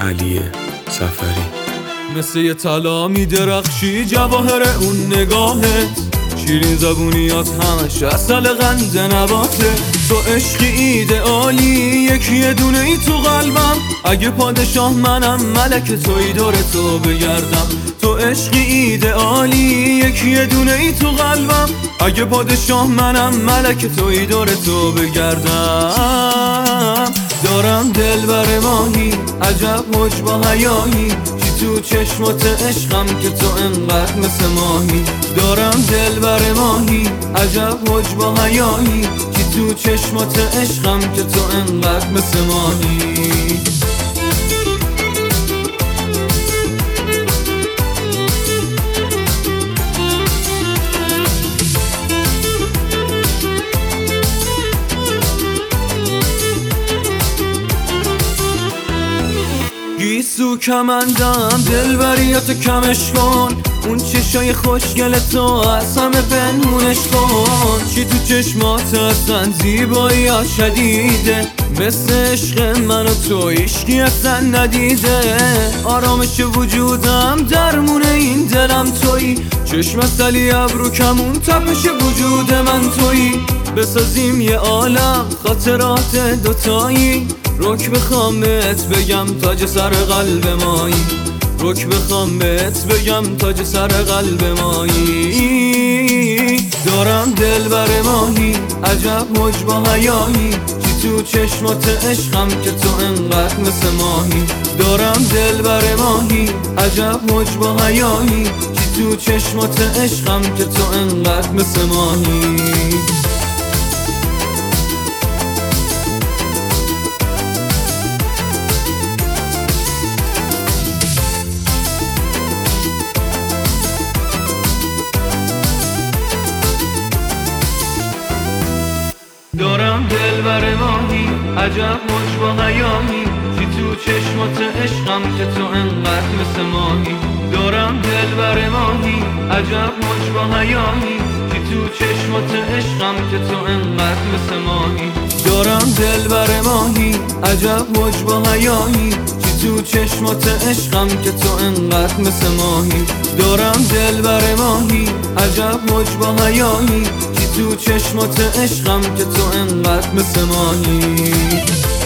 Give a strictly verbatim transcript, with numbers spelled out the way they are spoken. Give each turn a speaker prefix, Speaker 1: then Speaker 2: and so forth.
Speaker 1: علی سفری.
Speaker 2: مثل یه طلا میدرخشی جواهر اون نگاهت، شیرین زبونیات همش اصل قند نباته. تو عشقی ایدئالی، یکی یه دونه ای تو قلبم. اگه پادشاه منم ملک توی دور تو بگردم. تو عشقی ایدئالی، یکی یه دونه ای تو قلبم. اگه پادشاه منم ملک توی دور تو بگردم. دارم دل بر ماهی، عجب حج با حیایی، تو چشمات عشقم که تو انقدر مثل ماهی. دارم دل بر ماهی، عجب حج با حیایی، که تو چشمات عشقم که تو انقدر مثل ماهی. گیسو کمندم دلبریاتو کمش کن، اون چشای خوشگل تو از همه پنهونش کن. چی تو چشمات اصلا زیبایی ها شدیده، مثل عشق من و تو عشقی اصلا ندیده. آرامش وجودم درمون این دلم تویی، چشم سلی ابرو کمون تپش وجود من تویی. بسازیم یه عالم خاطرات دوتایی، رک بخوام بهت بگم تاج سر قلب مایی. رک بخوام بهت بگم تاج سر قلب مایی. دارم دل بر ماهی، عجب حج با حیایی، چی تو چشمات عشقم که تو انقدر مثل ماهی. دارم دل بر ماهی، عجب حج با حیایی، چی تو چشمات عشقم که تو انقدر مثل ماهی. دارم دل بر ماهی، عجب حج با حیایی، چی تو چشمات عشقم که تو انقدر مثل ماهی. دارم دل بر ماهی، عجب حج با حیایی، چی تو چشمات عشقم که تو انقدر مثل ماهی. دارم دل بر ماهی، عجب حج با حیایی، چی تو چشمات عشقم که تو انقدر مثل ماهی. دارم دل بر ماهی، عجب حج با حیایی، تو چشمات عشقم که تو انقدر مثل ماهی.